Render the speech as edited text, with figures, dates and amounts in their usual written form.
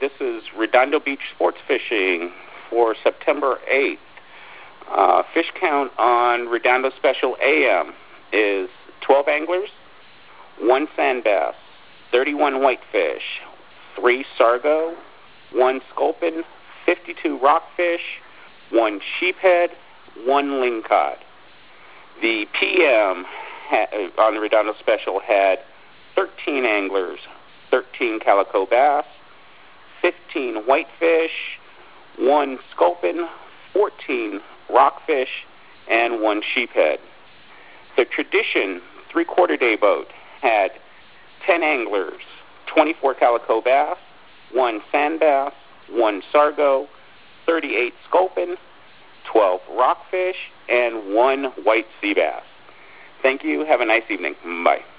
This is Redondo Beach Sports Fishing for September 8th. Fish count on Redondo Special AM is 12 anglers, 1 sand bass, 31 whitefish, 3 sargo, 1 sculpin, 52 rockfish, 1 sheephead, 1 lingcod. The PM on the Redondo Special had 13 anglers, 13 calico bass, 15 whitefish, 1 sculpin, 14 rockfish, and 1 sheephead. The Tradition 3/4 day boat had 10 anglers, 24 calico bass, 1 sand bass, 1 sargo, 38 sculpin, 12 rockfish, and 1 white sea bass. Thank you. Have a nice evening. Bye.